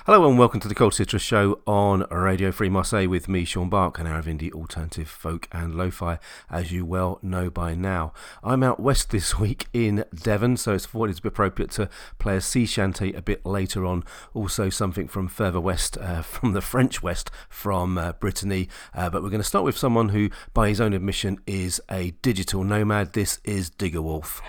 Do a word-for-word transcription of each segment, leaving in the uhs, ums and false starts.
Hello and welcome to the Cold Citrus Show on Radio Free Marseille with me, Sean Bark, an hour of indie, alternative, folk and lo-fi, as you well know by now. I'm out west this week in Devon, so it's thought it's appropriate to play a sea shanty a bit later on. Also something from further west, uh, from the French west, from uh, Brittany. Uh, but we're going to start with someone who, by his own admission, is a digital nomad. This is Digger Wolf.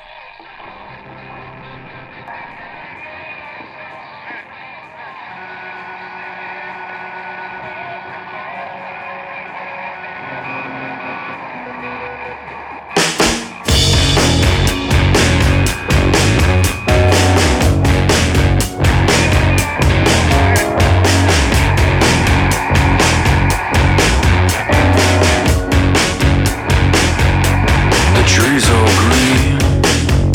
Trees all green,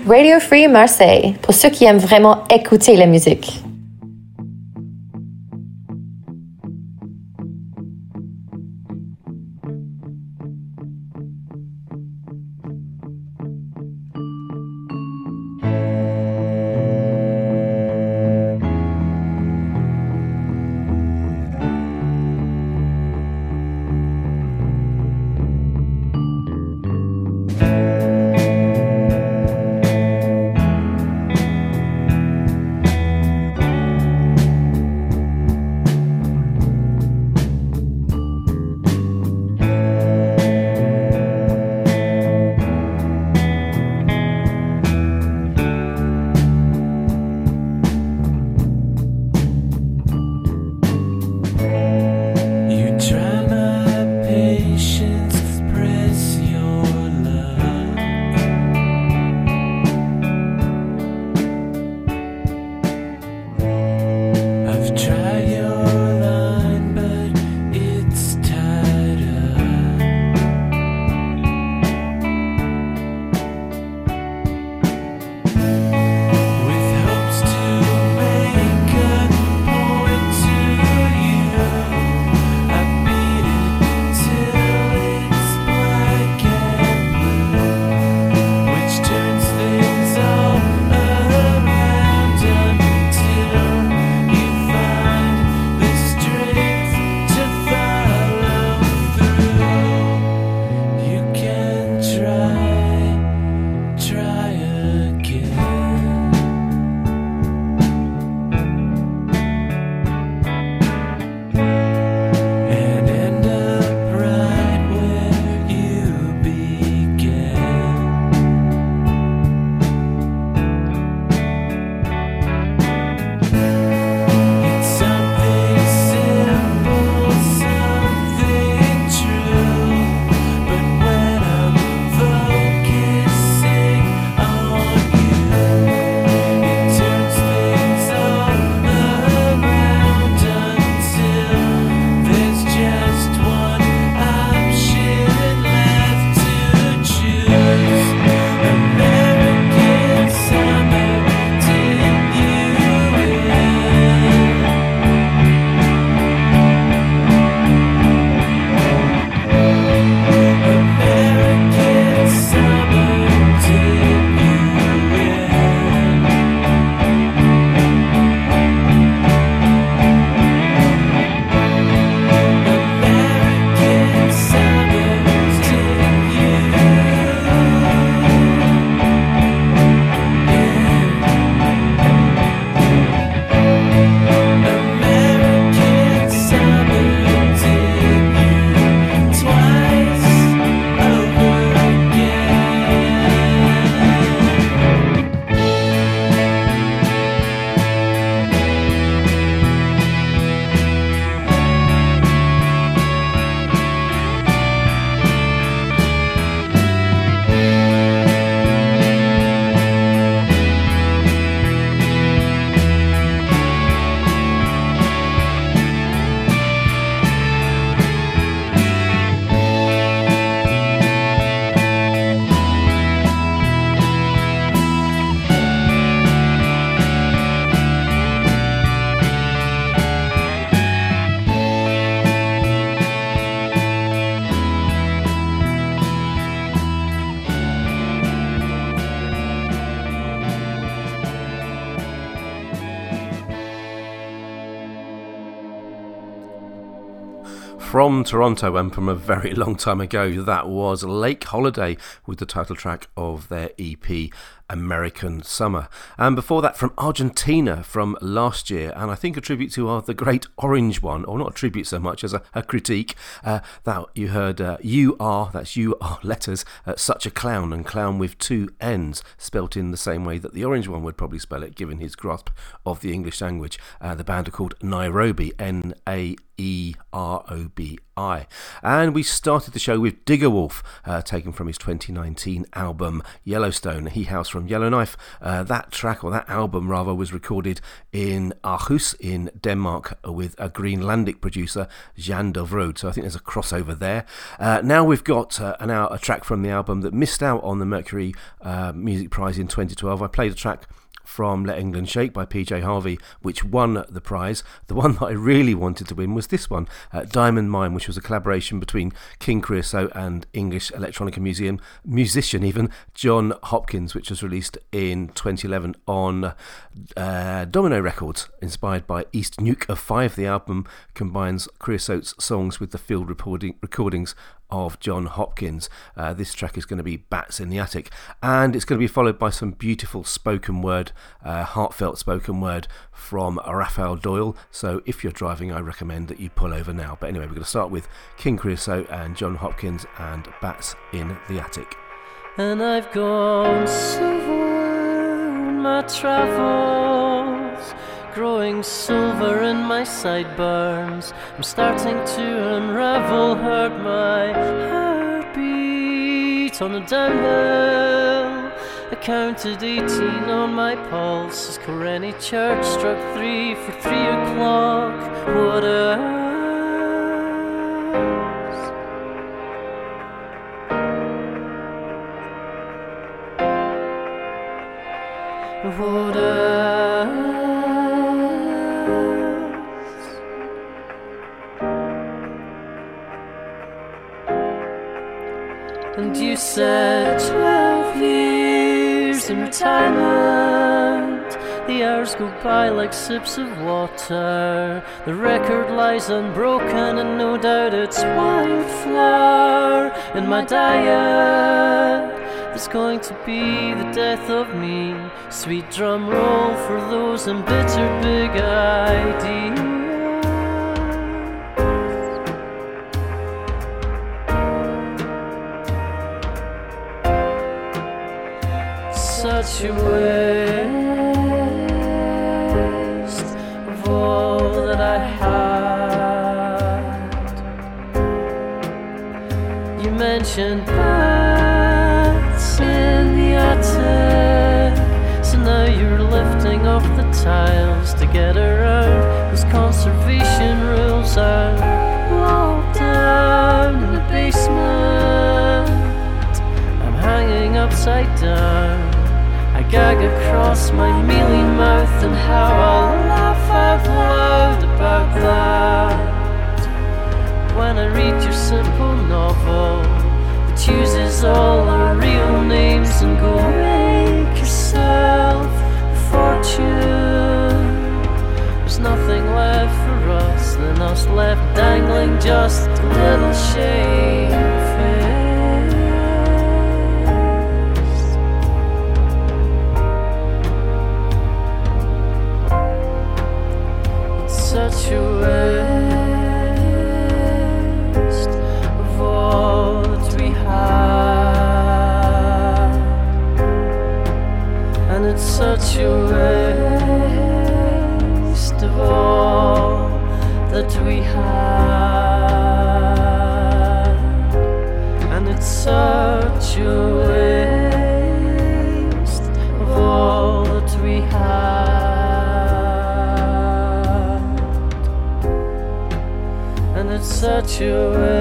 Radio Free Marseille, pour ceux qui aiment vraiment écouter la musique. From Toronto and from a very long time ago, that was Lake Holiday with the title track of their E P American Summer. And before that, from Argentina from last year, and I think a tribute to uh, the great Orange One, or not a tribute so much as a, a critique, uh, that you heard uh, You Are, that's You Are letters, uh, Such a Clown, and clown with two N's, spelt in the same way that the Orange One would probably spell it, given his grasp of the English language. Uh, the band are called Nairobi, N A E R O B I. And we started the show with Diggerwolf, uh, taken from his twenty nineteen album Yellowstone. He hails from Yellowknife. Uh, that track, or that album rather, was recorded in Aarhus in Denmark with a Greenlandic producer, Jan de Vrood. So I think there's a crossover there. Uh, now we've got uh, an hour, a track from the album that missed out on the Mercury uh, Music Prize in twenty twelve. I played a track from Let England Shake by P J Harvey, which won the prize. The one that I really wanted to win was this one, uh, Diamond Mine, which was a collaboration between King Creosote and English electronica museum musician even John Hopkins, which was released in twenty eleven on uh, Domino Records, inspired by East Nuke of Five. The album combines Creosote's songs with the field recording, recordings of John Hopkins. Uh, this track is going to be Bats in the Attic, and it's going to be followed by some beautiful spoken word, uh, heartfelt spoken word from Raphael Doyle. So if you're driving, I recommend that you pull over now. But anyway, we're going to start with King Creosote and John Hopkins and Bats in the Attic. And I've gone silver in my travels, growing silver in my sideburns. I'm starting to unravel, heard my heartbeat on a downhill. I counted eighteen on my pulse as Coreni Church struck three for three o'clock. What else? What else? And you said twelve years in retirement. The hours go by like sips of water. The record lies unbroken, and no doubt it's wildflower in my diet. There's going to be the death of me. Sweet drum roll for those embittered big ideas. Such a waste of all that I had. You mentioned bats in the attic, so now you're lifting off the tiles to get around those conservation rules are locked down in the basement. I'm hanging upside down. I gag across my mealy mouth, and how I'll laugh out loud about that when I read your simple novel that uses all our real names, and go make yourself a fortune. There's nothing left for us than us left dangling just a little shame. Such a waste of all that we have, and it's such a waste of all that we have, and it's such a waste of all that we have. And it's such a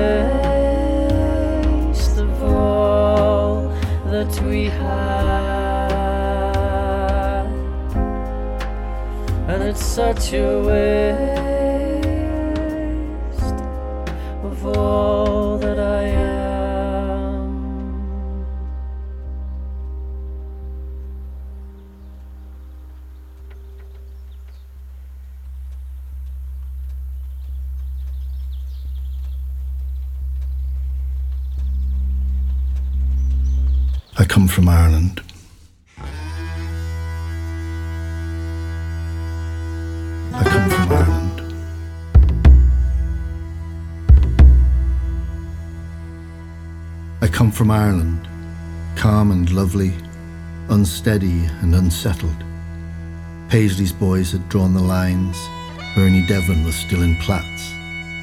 waste of all that we have. And it's such a waste of all that I am. I come from Ireland. I come from Ireland. I come from Ireland, calm and lovely, unsteady and unsettled. Paisley's boys had drawn the lines, Bernie Devlin was still in Platts,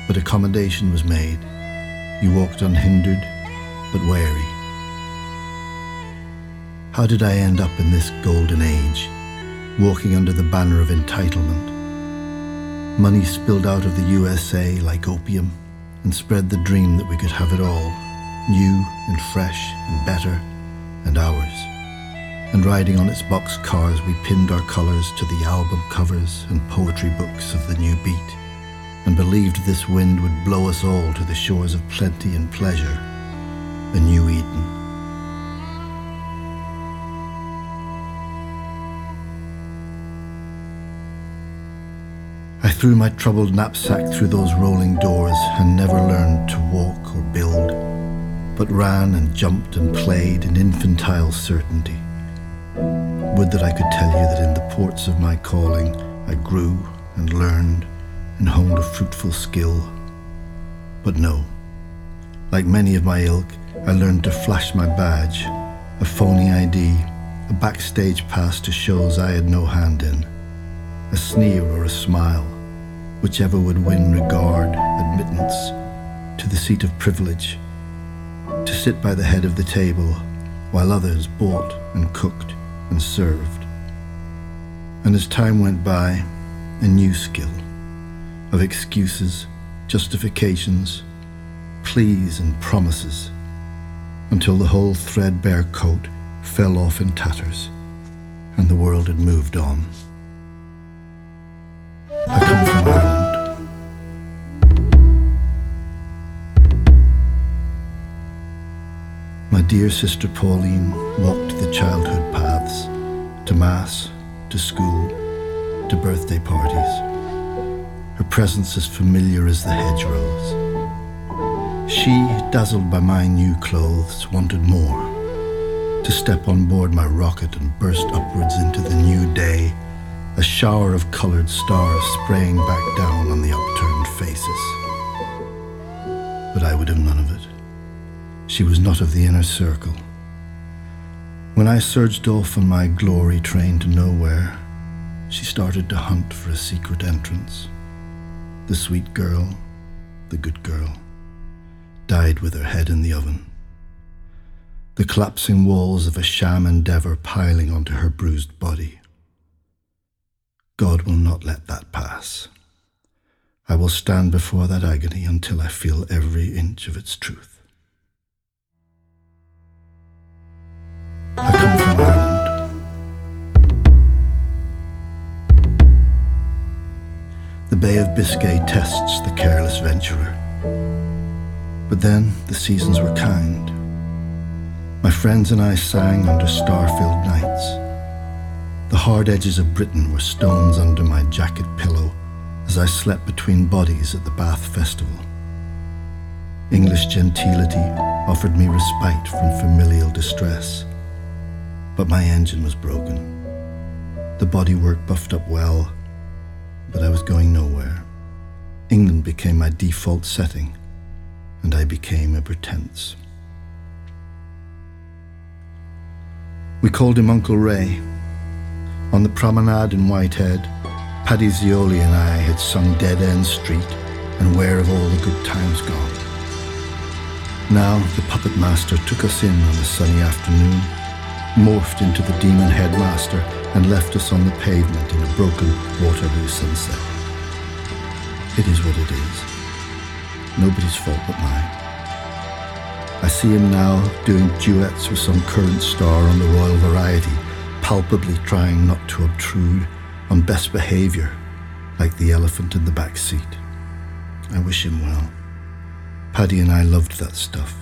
but accommodation was made. You walked unhindered, but wary. How did I end up in this golden age, walking under the banner of entitlement? Money spilled out of the U S A like opium and spread the dream that we could have it all, new and fresh and better and ours. And riding on its box cars, we pinned our colours to the album covers and poetry books of the new beat, and believed this wind would blow us all to the shores of plenty and pleasure, a new Eden. I threw my troubled knapsack through those rolling doors and never learned to walk or build, but ran and jumped and played in infantile certainty. Would that I could tell you that in the ports of my calling I grew and learned and honed a fruitful skill. But no, like many of my ilk, I learned to flash my badge, a phony I D, a backstage pass to shows I had no hand in, a sneer or a smile, whichever would win regard, admittance to the seat of privilege, to sit by the head of the table while others bought and cooked and served. And as time went by, a new skill of excuses, justifications, pleas and promises, until the whole threadbare coat fell off in tatters and the world had moved on. I come from Ireland. My dear sister Pauline walked the childhood paths, to mass, to school, to birthday parties. Her presence as familiar as the hedgerows. She, dazzled by my new clothes, wanted more, to step on board my rocket and burst upwards into the new day, a shower of coloured stars spraying back down on the upturned faces. But I would have none of it. She was not of the inner circle. When I surged off on my glory train to nowhere, she started to hunt for a secret entrance. The sweet girl, the good girl, died with her head in the oven. The collapsing walls of a sham endeavour piling onto her bruised body. God will not let that pass. I will stand before that agony until I feel every inch of its truth. I come from Ireland. The Bay of Biscay tests the careless venturer. But then the seasons were kind. My friends and I sang under star-filled nights. The hard edges of Britain were stones under my jacket pillow as I slept between bodies at the Bath Festival. English gentility offered me respite from familial distress. But my engine was broken. The bodywork buffed up well, but I was going nowhere. England became my default setting, and I became a pretense. We called him Uncle Ray. On the promenade in Whitehead, Paddy Zioli and I had sung Dead End Street and Where Have All the Good Times Gone. Now the puppet master took us in on a sunny afternoon, morphed into the demon headmaster and left us on the pavement in a broken Waterloo sunset. It is what it is. Nobody's fault but mine. I see him now doing duets with some current star on the Royal Variety, palpably trying not to obtrude on best behaviour, like the elephant in the back seat. I wish him well. Paddy and I loved that stuff.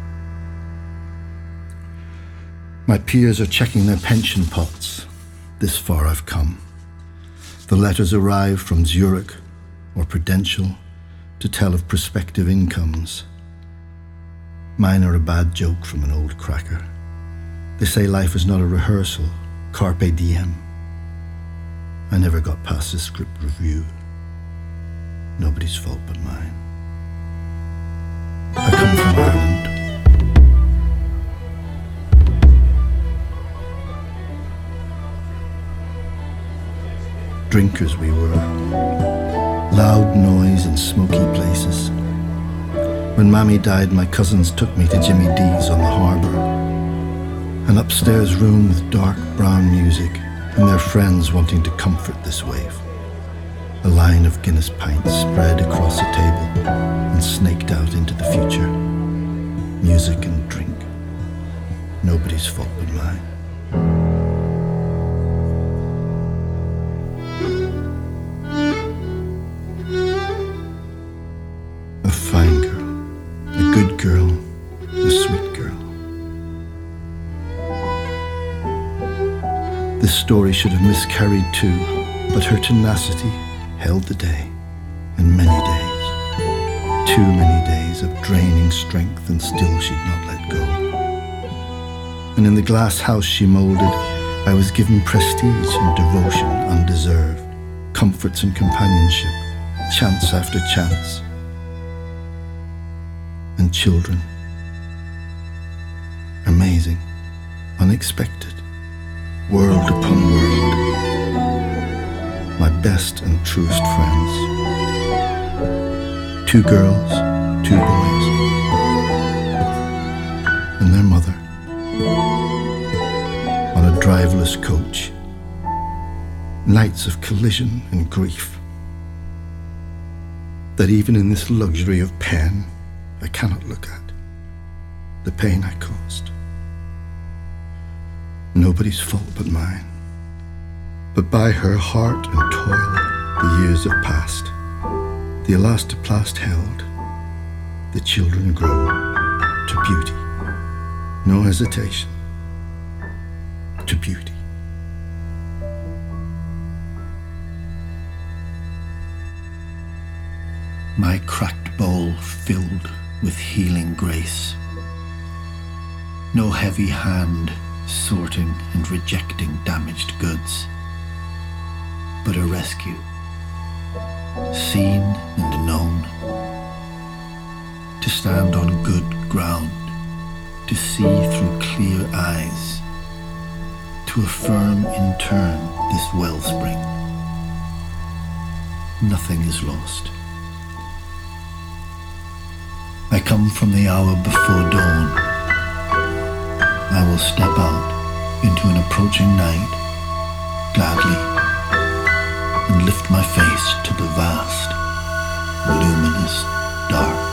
My peers are checking their pension pots. This far I've come. The letters arrive from Zurich or Prudential to tell of prospective incomes. Mine are a bad joke from an old cracker. They say life is not a rehearsal, carpe diem. I never got past the script review. Nobody's fault but mine. I come from Ireland. Drinkers we were, loud noise and smoky places. When Mammy died, my cousins took me to Jimmy D's on the harbour. An upstairs room with dark brown music and their friends wanting to comfort this wave. A line of Guinness pints spread across a table and snaked out into the future. Music and drink. Nobody's fault but mine. A fine girl, a good girl, a sweet girl. This story should have miscarried too, but her tenacity held the day, and many days, too many days of draining strength, and still she'd not let go. And in the glass house she moulded, I was given prestige and devotion undeserved, comforts and companionship, chance after chance, and children. Amazing, unexpected, world upon world. My best and truest friends. Two girls, two boys, and their mother. On a driverless coach. Nights of collision and grief. That even in this luxury of pen, I cannot look at. The pain I caused. Nobody's fault but mine. But by her heart and toil, the years have passed. The elastoplast held, the children grow to beauty. No hesitation, to beauty. My cracked bowl filled with healing grace. No heavy hand sorting and rejecting damaged goods, but a rescue, seen and known, to stand on good ground, to see through clear eyes, to affirm in turn this wellspring. Nothing is lost. I come from the hour before dawn. I will step out into an approaching night, gladly, and lift my face to the vast, luminous dark.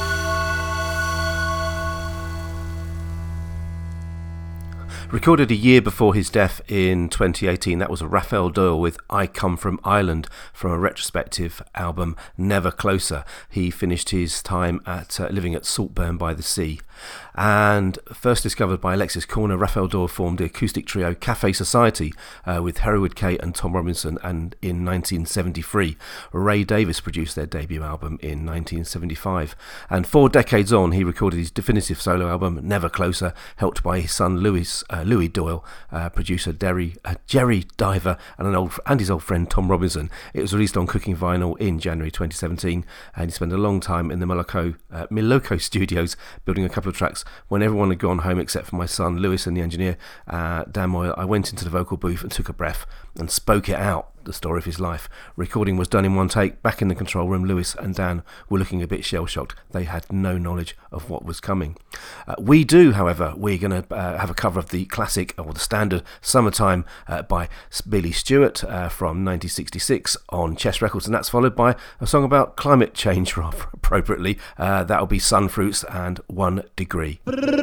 Recorded a year before his death in twenty eighteen, that was Raphael Doyle with I Come From Ireland from a retrospective album Never Closer. He finished his time at uh, living at Saltburn by the Sea. And first discovered by Alexis Corner, Raphael Doyle formed the acoustic trio Cafe Society uh, with Hereward Kate and Tom Robinson, and in nineteen seventy-three Ray Davis produced their debut album in nineteen seventy-five. And four decades on, he recorded his definitive solo album Never Closer, helped by his son Louis uh, Louis Doyle, uh, producer Derry, uh, Jerry Diver, and an old and his old friend Tom Robinson. It was released on Cooking Vinyl in January twenty seventeen, and he spent a long time in the Moloko, uh, Miloko studios building a couple of tracks. When everyone had gone home except for my son Lewis and the engineer uh, Dan Moyle, I went into the vocal booth and took a breath and spoke it out, the story of his life. Recording was done in one take. Back in the control room, Lewis and Dan were looking a bit shell-shocked. They had no knowledge of what was coming. Uh, we do, however. We're going to uh, have a cover of the classic, or the standard, Summertime uh, by Billy Stewart uh, from nineteen sixty-six on Chess Records, and that's followed by a song about climate change, rather appropriately. Uh, that'll be Sunfruits and One Degree.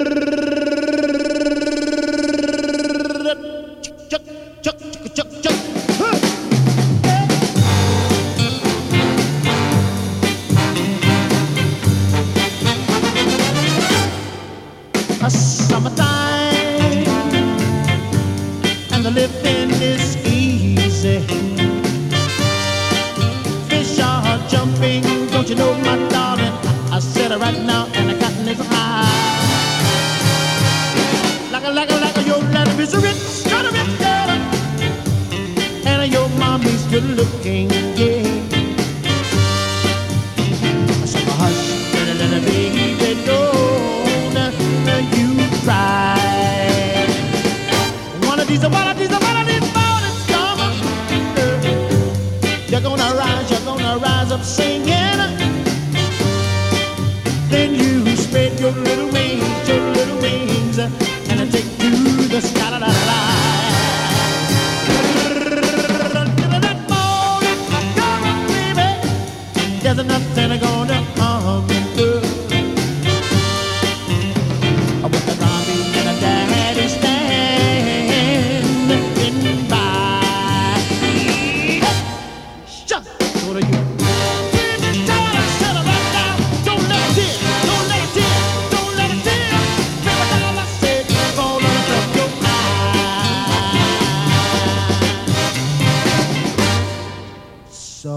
Summertime and the living is easy. Fish are jumping, don't you know, my darling? I said it right now, and the cotton is high. Like a, like a, like a, your daddy is rich, got a rich daddy, and your mommy's good looking, yeah. So hush, little, little baby, don't you cry. One of these, one of these, one of these mornings come. You're gonna rise, you're gonna I rise up singing. Then you spread your little wings, your little wings, and I take you to the sky. La, la, la. There's nothing gonna harm me, girl. With the zombie and a daddy standing by. Shut what are you? Settle right down. Don't let it in. Don't let it in. Don't let it in. Remember all I said. Fall out of your eyes. So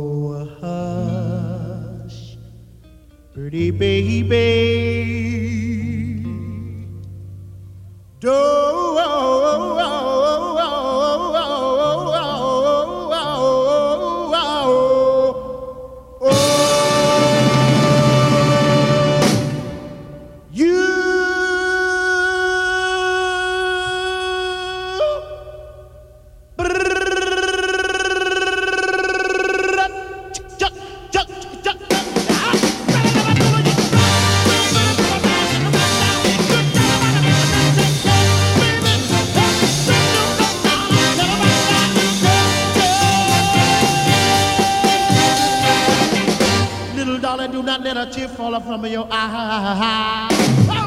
hush, pretty baby. Don't do not let a tear fall from your eye. Oh!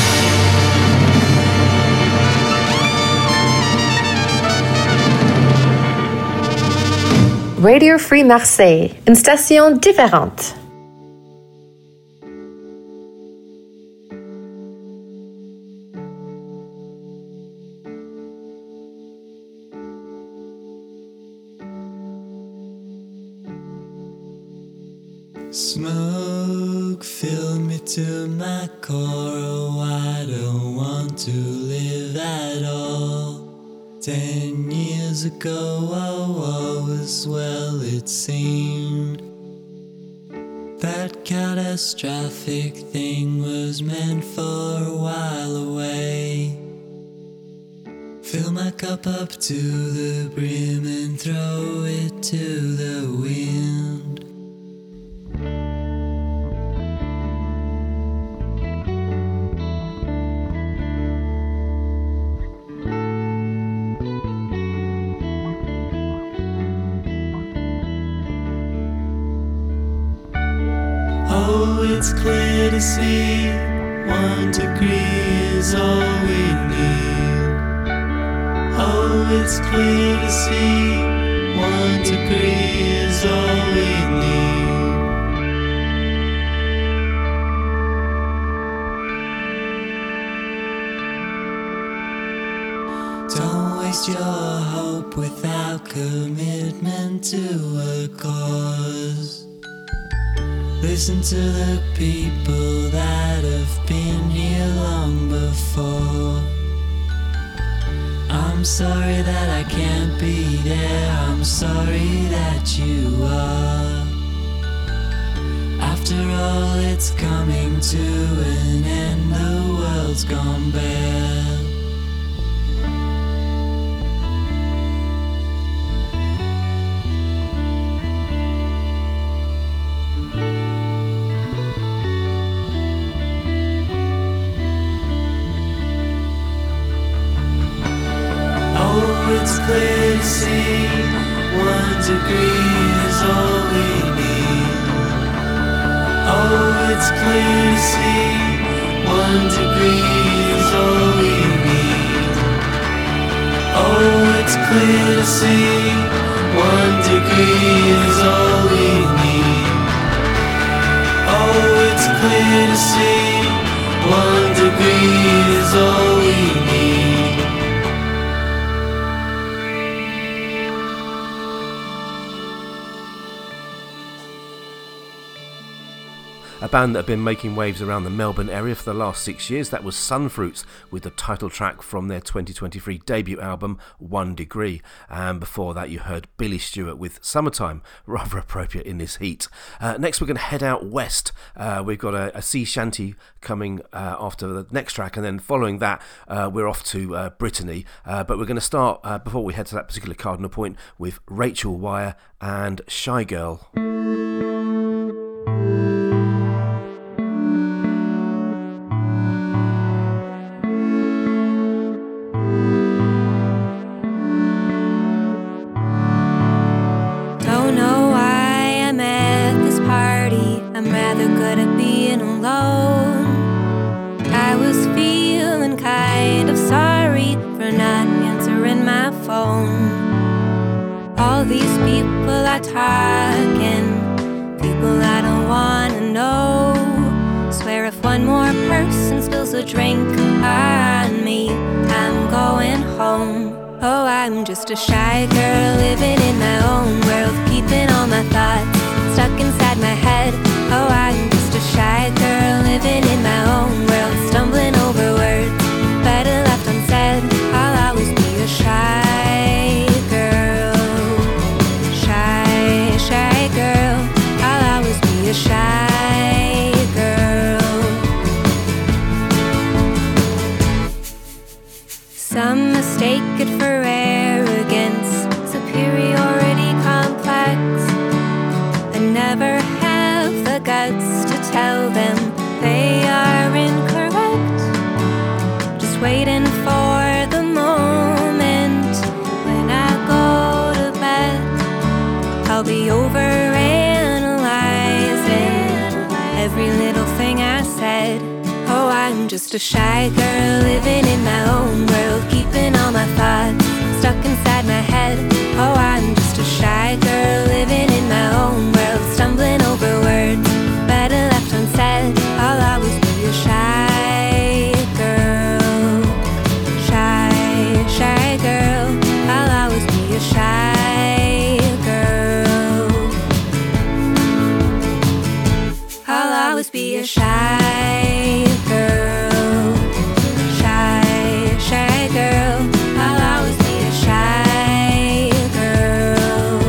Radio Free Marseille, une station différente. Smoke filled me to my core. Oh, I don't want to live at all. Ten years ago, oh, all was well, it seemed. That catastrophic thing was meant for a while away. Fill my cup up to the brim and throw it to the wind. Oh, it's clear to see one degree is all we need. Oh, it's clear to see one degree is all we need. Don't waste your hope without commitment to a cause. Listen to the people that have been here long before. I'm sorry that I can't be there. I'm sorry that you are. After all, it's coming to an end. The world's gone bare. It's clear to see one degree is all we need. Oh, it's clear to see one degree is all we need. Oh, it's clear to see one degree is all we need. Oh, it's clear to see one degree is all we need. a band that have been making waves around the Melbourne area for the last six years. That was Sunfruits with the title track from their twenty twenty-three debut album, One Degree. And before that, you heard Billy Stewart with Summertime, rather appropriate in this heat. Uh, next, we're going to head out west. Uh, we've got a, a sea shanty coming uh, after the next track, and then following that, uh, we're off to uh, Brittany. Uh, but we're going to start, uh, before we head to that particular cardinal point, with Rachel Wire and Shy Girl. Don't know why I'm at this party. I'm rather good at being alone. I was feeling kind of sorry for not answering my phone. All these people are talking, people I don't wanna know. Swear if one more person spills a drink on me, I'm going home. Oh, I'm just a shy girl living in my own world, keeping all my thoughts stuck inside my head. Oh, I'm just a shy girl living in my own world, stumbling over words better left unsaid. I'll always be a shy girl, shy, shy girl. I'll always be a shy girl. Some mistake it for arrogance, superiority complex. I never have the guts to tell them they are incorrect. Just waiting for the moment when I go to bed. I'll be overanalyzing every little thing I said. Oh, I'm just a shy girl living in my own world, keeping all my thoughts stuck inside my head. Oh, I'm just a shy girl living in my own world, stumbling over words better left unsaid. I'll always be a shy girl, shy, shy girl. I'll always be a shy girl. I'll always be a shy girl, shy, shy girl. I'll always be a shy girl.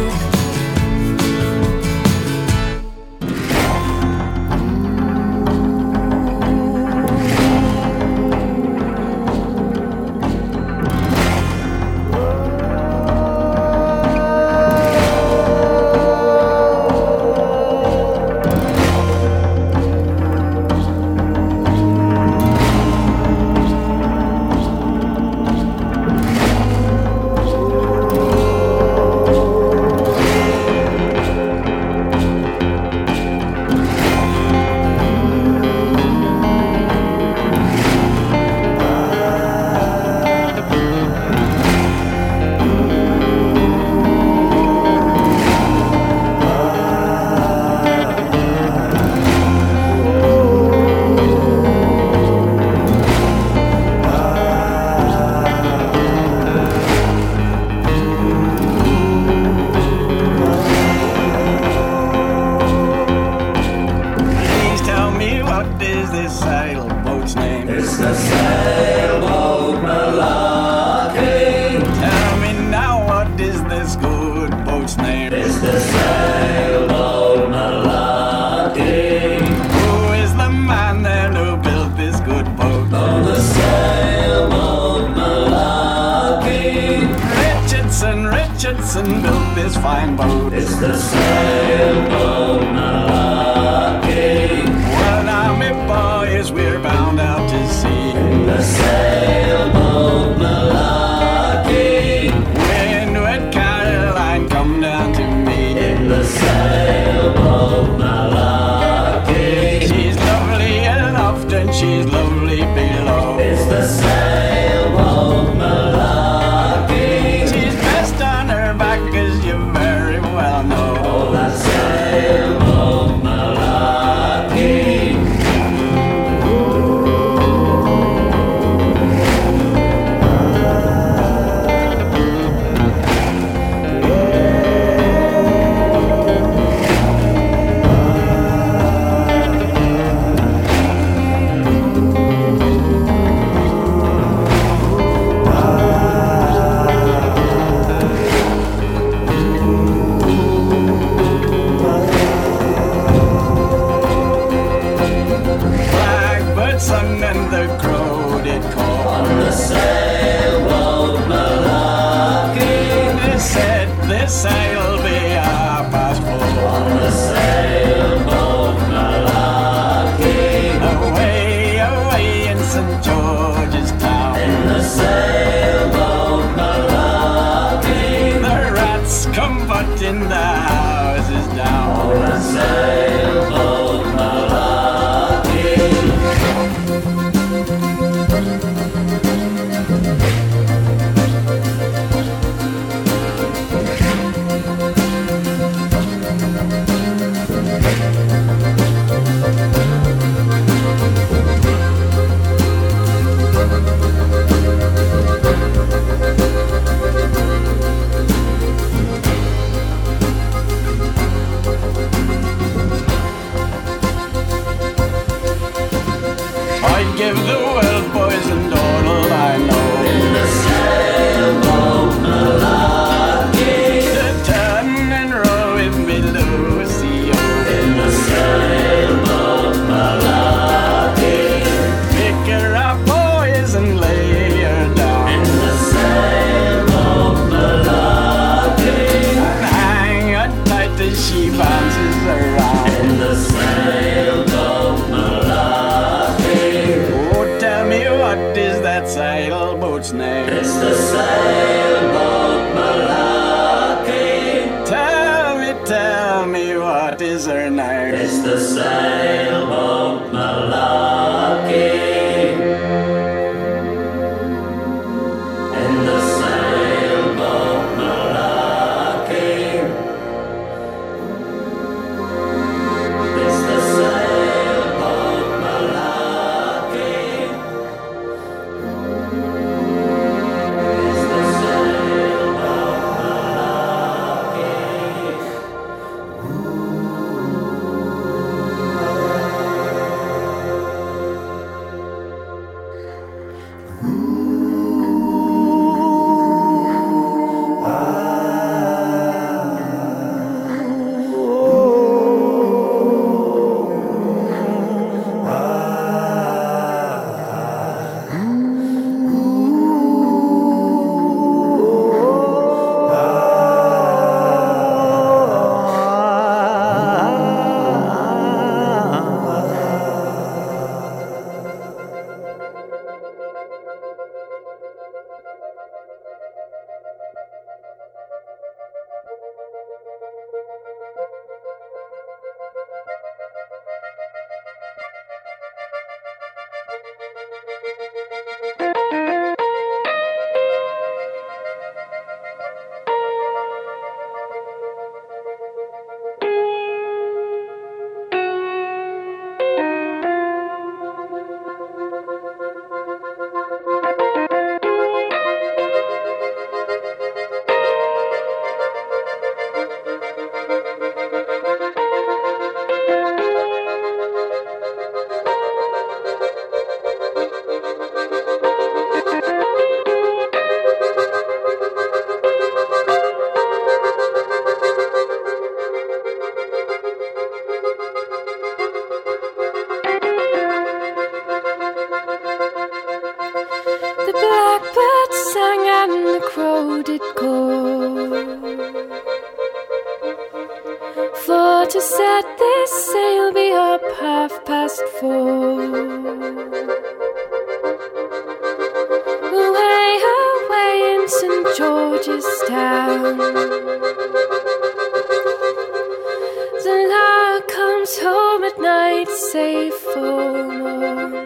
Richardson built this fine boat. It's the sailboat Malarkey. Well, now, me boys, we're bound out to sea. In the sailboat Malarkey. Windward Caroline, come down to me. In the sailboat Malarkey. She's lovely aloft and she's lovely below. It's the sailboat Malarkey. She's best on her back, as you very well know. Oh, that sailboat Malarkey. sail be half past four. On the sailboat Malachi. Away, away in Saint George's Town. In the sailboat Malachi. The rats come butting the houses down. On the sailboat Malachi. I'd give the world, boys, and all I know. In the sailboat Malachi. To turn and roll with me, Lucy, oh. In the sailboat Malachi. Pick her up, boys, and lay her down. In the sailboat Malachi. And hang her tight as she bounces around. In the sailboat Malachi. Oh, tell me, what is that sailboat's name? It's the sailboat Malachi. Tell me, tell me, what is her name? It's the sailboat Malachi. In the sailboat Malachi. It's the sailboat Malachi. It's the sailboat Malachi. The blackbird sang and the crow did call, for to set this sail be up half past four. Away, away in Saint George's Town, the lark comes home at night safe for morn.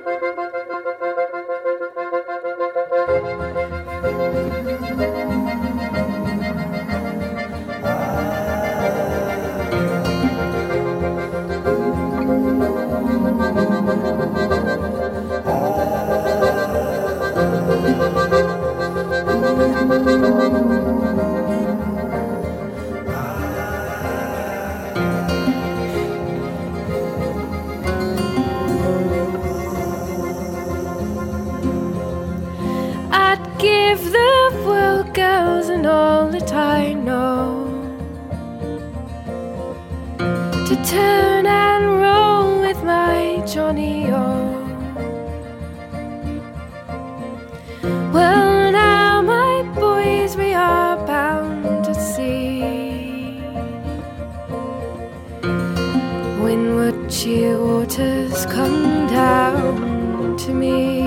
Give the world, girls, and all that I know, to turn and roll with my Johnny-O. Well, now, my boys, we are bound to sea. sheer waters come down to me.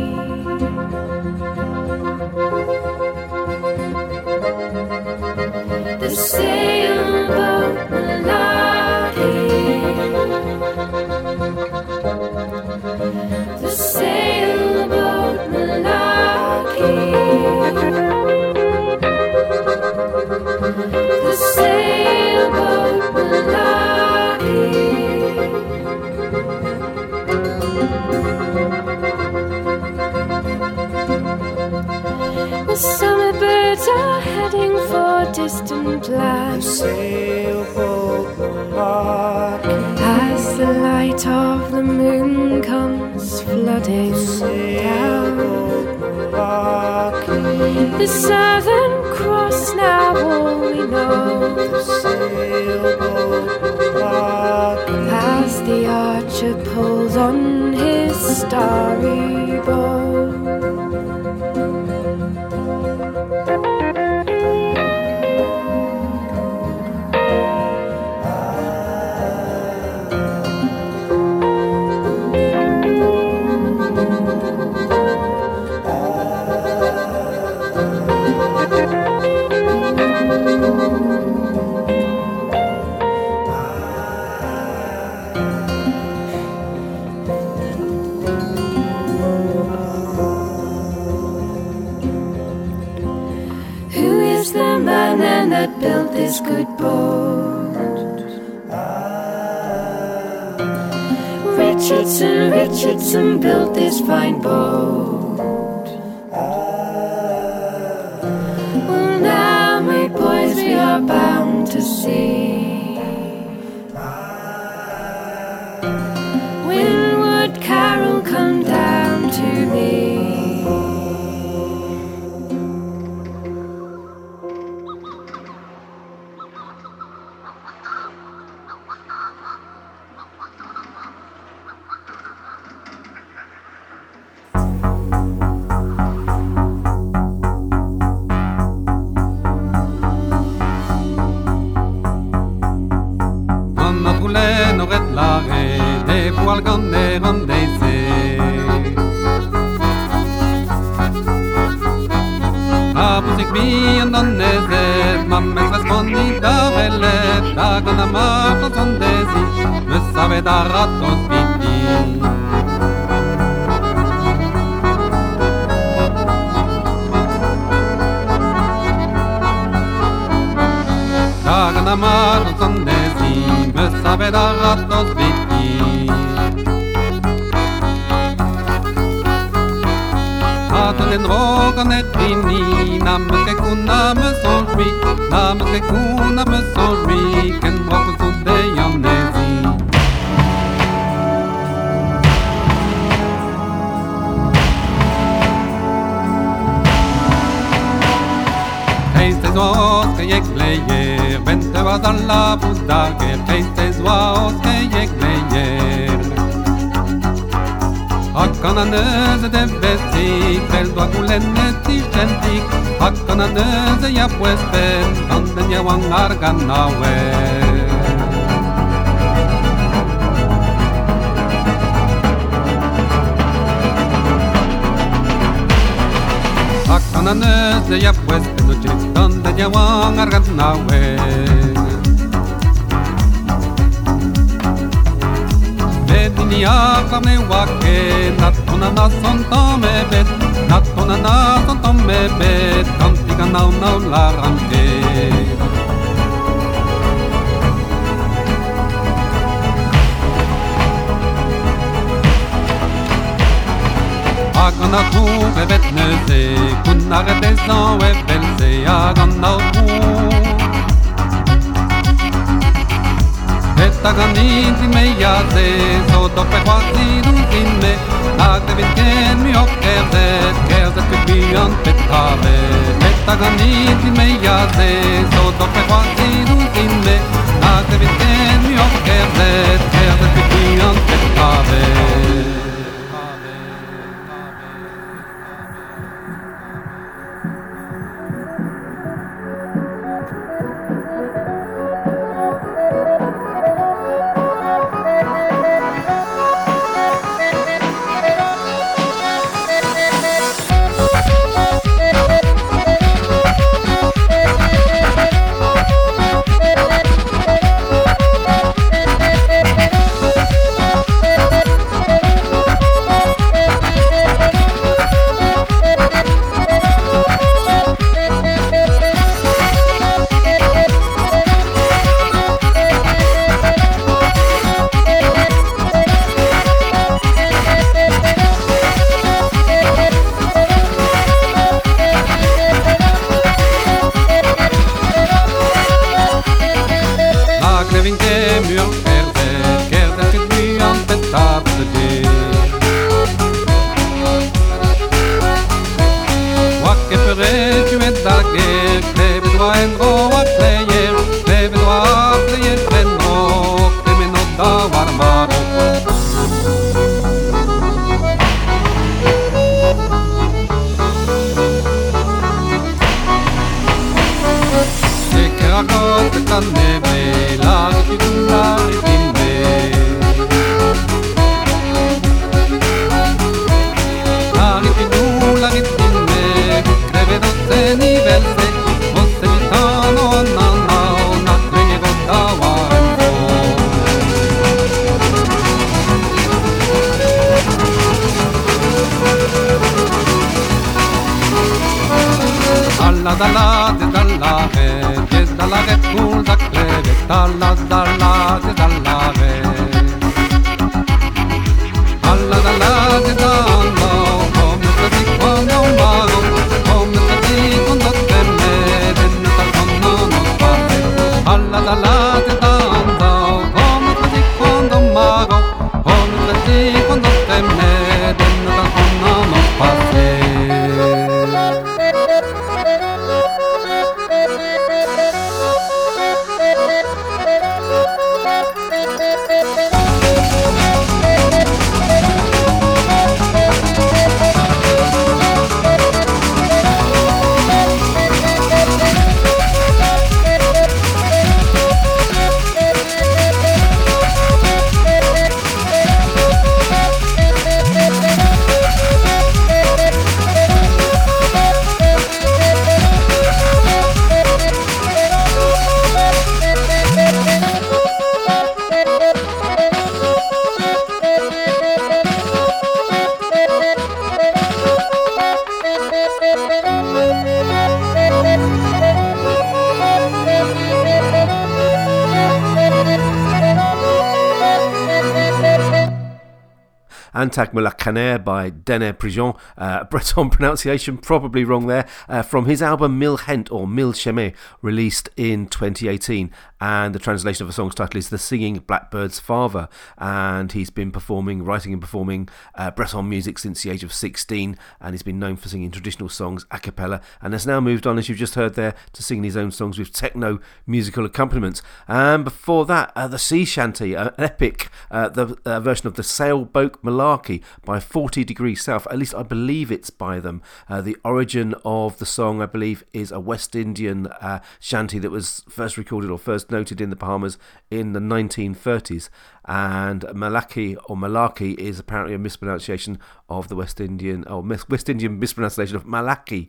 The sailboat Malachi, the sailboat Malachi, the sailboat Malachi. The summer birds are heading for distant lands. The sailboat Malachi, as the light of the moon comes flooding down. Malachi, The Southern Cross now all we know, the sailboat Malachi, as the archer pulls on his starry bow. Who is the man then that built this good boat? Richardson, Richardson built this fine boat. Well, now, my boys, we are bound to sea. When would Carol come down to me? Eva en roa klejer, levet og avlejer venner, det med nådda varmare. Kan neve laget i dunar i pinne Laget i du, laget i pinne Krevet oss en i velse Oss en i tan og nanna Og natt lenge vodda var en få Alla da la de da la he Dalla che punta crede, dalla dalla de dalla ve. Dalla dalla de dalla, come così quando un mago, come così quando te me, dentro quando non fai. Dalla dalla de dalla, come così quando un mago, come così quando te me, dentro quando non fai. Antag Mulakaner by Dene Prigent, uh, Breton pronunciation probably wrong there, uh, from his album Mille Hent or Mille Chemin, released in twenty eighteen, and the translation of the song's title is The Singing Blackbird's Father, and he's been performing, writing and performing uh, Breton music since the age of sixteen, and he's been known for singing traditional songs a cappella, and has now moved on, as you've just heard there, to singing his own songs with techno musical accompaniments. And before that, uh, the Sea Shanty, uh, an epic uh, the uh, version of the Sailboat Malarkey by forty Degrees South, at least I believe it's by them. Uh, the origin of the song, I believe, is a West Indian uh, shanty that was first recorded or first noted in the Bahamas in the nineteen thirties, and Malaki or Malarkey is apparently a mispronunciation of the West Indian or West Indian mispronunciation of Malaki.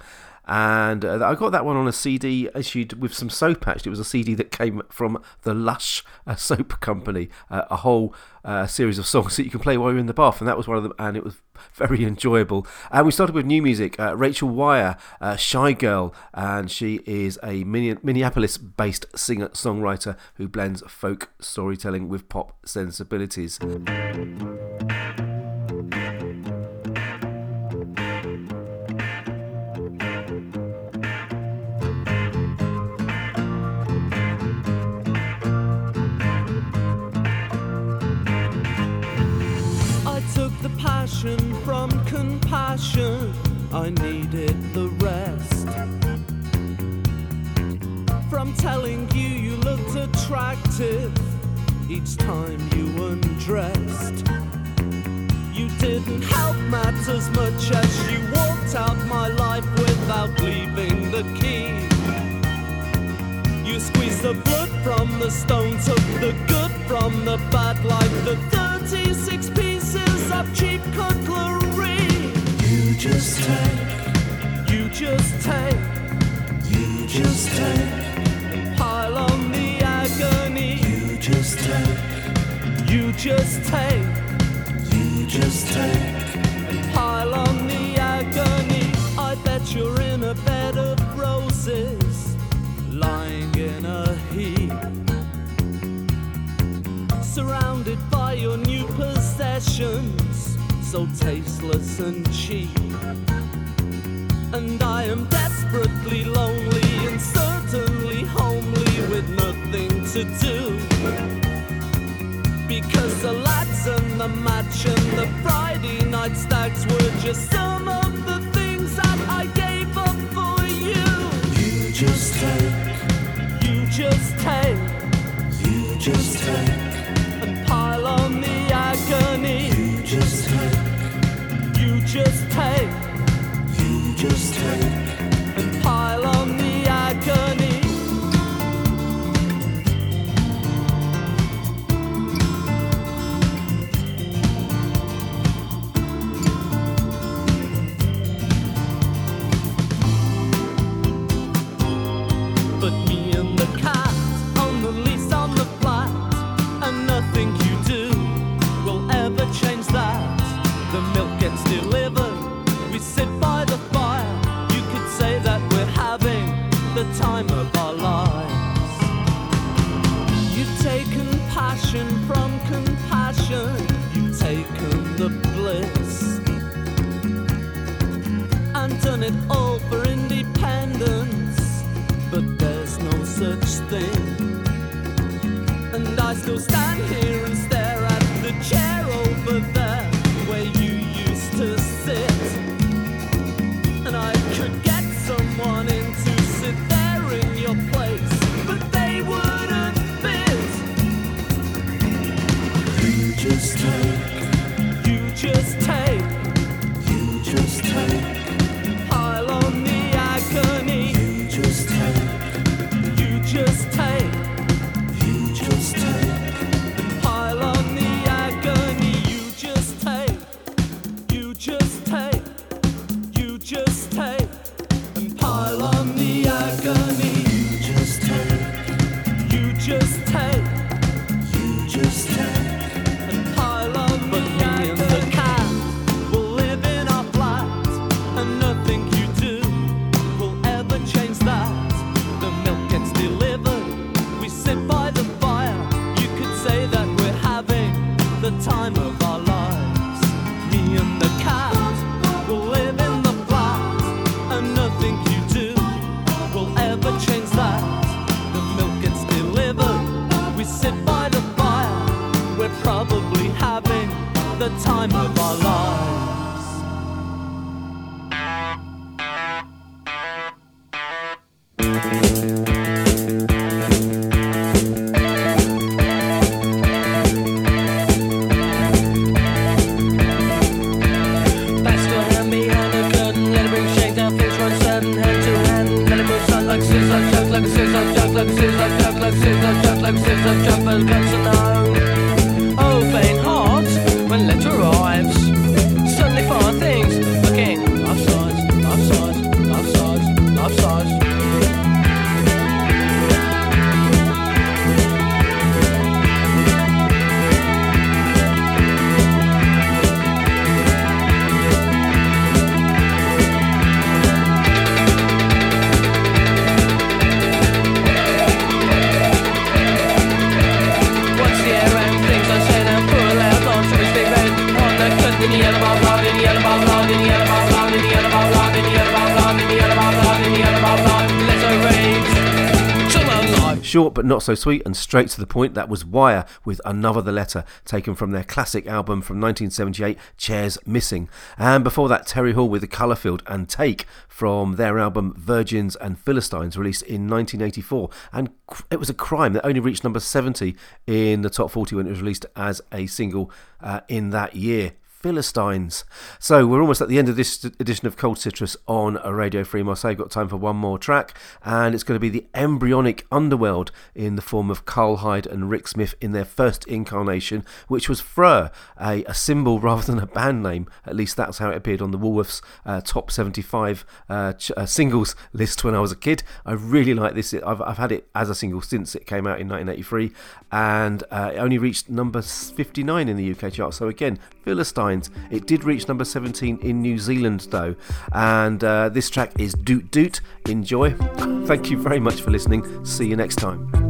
And uh, I got that one on a C D issued with some soap. Actually, it was a C D that came from the Lush uh, soap company, uh, a whole uh, series of songs that you can play while you're in the bath, and that was one of them, and it was very enjoyable. And we started with new music. uh, Rachel Wire, uh, Shy Girl, and she is a Minneapolis-based singer-songwriter who blends folk storytelling with pop sensibilities. From compassion, I needed the rest. From telling you you looked attractive each time you undressed. You didn't help matters much as you walked out my life without leaving the key. You squeezed the blood from the stone, took the good from the bad, like the thirty-six pieces of cheap cutlery. You just take, you just take, you just take, pile on the agony. You just take, you just take, you just take, pile on the agony. I bet you're in a bed of roses, lying in a heap, surrounded by your new possessions, so tasteless and cheap. And I am desperately lonely and certainly homely with nothing to do, because the lads and the match and the Friday night stags were just some of the things that I gave up for you. You just take, You just take, you just take, and pile on the agony. you just take, You just take, you just take, and pile on the agony. But me and the cat on the lease on the flat, and nothing you do will ever change that. The milk gets delivered, we sit by the fire. You could say that we're having the time of our lives. You've taken passion from compassion, you've taken the bliss, and done it all for independence. But there's no such thing. And I still stand here and stare at the chair over there where you used to sit. And I could get someone in to sit there in your place, but they wouldn't fit. you just take, You just take, you just take, pile on the agony. you just take, You just take, you just take, pile on the agony. You just take, you just take, you just take, and pile on the agony. you just take, You just take, you just take, and pile on the agony. But me and the cat will live in our flat, and nothing you do will ever change that. The milk gets delivered, we sit by the fire. You could say that we're having the time of our lives. Me and the cat will live in the flat, and nothing you do will ever change that. The milk gets delivered, we sit by the fire. We're probably having the time of our lives. Best to hand behind the curtain, let it bring shake down, things run sudden, hand to hand, let it move sun like a scissors, jug like a scissors, jug like a scissors, jug like a scissors, jug like a scissors, jug for the guns and home. Oh, faint heart, when letter arrives, suddenly find things looking upsides, upsides, upsides, upsides. What's the air and things I say now, pull out on to his big red on the cut in the yellow ball blood, in the yellow ball blood, in the yellow ball blood, in the yellow ball blood, in the yellow ball blood, in the yellow ball blood, in the yellow ball blood, letter reads, till alive. Short but not so sweet and straight to the point, that was Wire with Another the Letter, taken from their classic album from nineteen seventy-eight, Chairs Missing. And before that, Terry Hall with The Colourfield and Take from their album Virgins and Philistines, released in nineteen eighty-four. And it was a crime that only reached number seventy in the top forty when it was released as a single uh, in that year. Philistines. So we're almost at the end of this edition of Cold Citrus on a Radio Free Marseille. Got time for one more track, and it's going to be the embryonic underworld in the form of Carl Hyde and Rick Smith in their first incarnation, which was Freur, a, a symbol rather than a band name. At least that's how it appeared on the Woolworths uh, top seventy-five uh, ch- uh, singles list when I was a kid. I really like this. I've, I've had it as a single since it came out in nineteen eighty-three, and uh, it only reached number fifty-nine in the U K chart. So again, Philistines. It did reach number seventeen in New Zealand though, and uh, this track is Doot Doot. Enjoy. Thank you very much for listening. See you next time.